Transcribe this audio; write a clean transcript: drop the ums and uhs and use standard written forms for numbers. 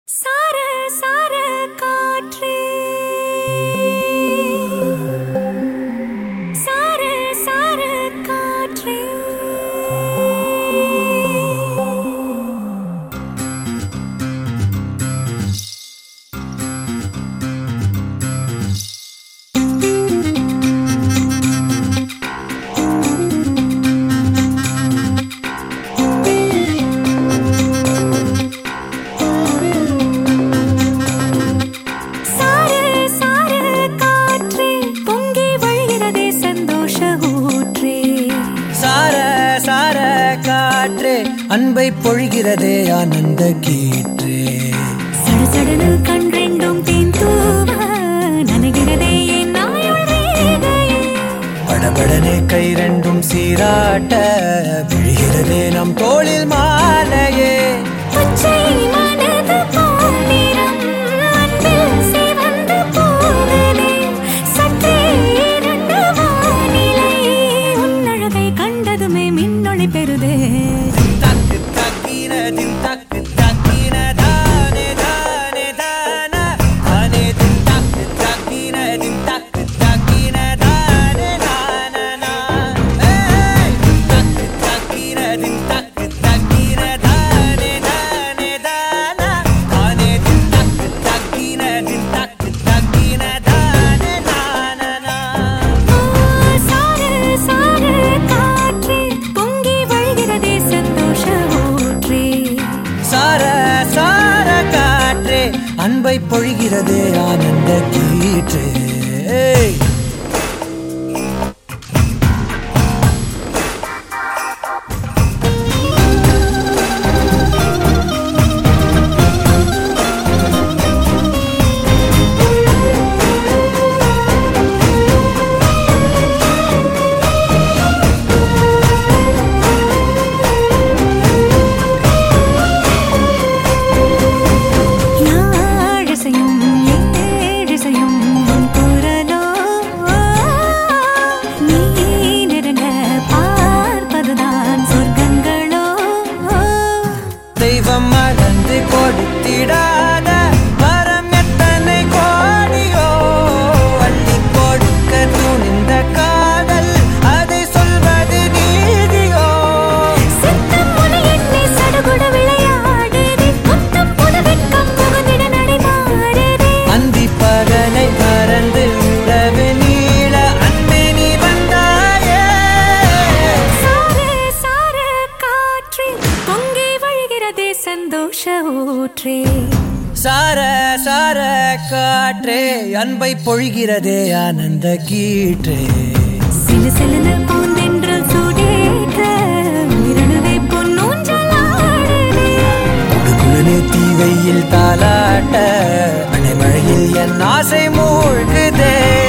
சார சார காற்றே சார சார காற்றே அன்பை பொழிகிறதே ஆனந்த கீற்றே சடசடனு கண்ரெண்டும் தேன் தூவ நனைகிறதே என் நாயுள் ரேகையே படபடனே கை ரெண்டும் சீராட்ட விழுகிறதே நம் தோளில் மாலையே பச்சை மனது பொன்னிறம் அன்பில் சிவந்து போகுதே சற்றே இருண்ட வானிலை உன்னழகை கண்டதுமே மின்னொளி பெறுதே அன்பை பொழிகிறதே ஆனந்த கீற்றே தெய்வம் மறந்து கொடுத்திடாத வரம் எத்தனை கோடியோ அள்ளி கொடுக்க துணிந்த காதல் அதை சொல்வது நீதியோ சித்தம் முனை என்னை சடுகுட விளையாடுதே முத்தம் புதுவெட்கம் புகுந்திட நடைமாறுதே அந்தி பகலை மறந்து உறவு நீள அன்பே நீ வந்தாயே சார சார காற்றே பொங்கி வழிகிறதே சந்தோஷ ஊற்றே சார சார காற்றே அன்பை பொழிகிறதே ஆனந்த கீற்றே சிலு சிலுன்னு பூந்தென்றல் சூடேற்ற உயிரணுவை பொன்னூஞ்சலாடுதே குடுகுடுனே தீவையில் தாலாட்ட அணைமழையில் என் ஆசை மூழ்குதே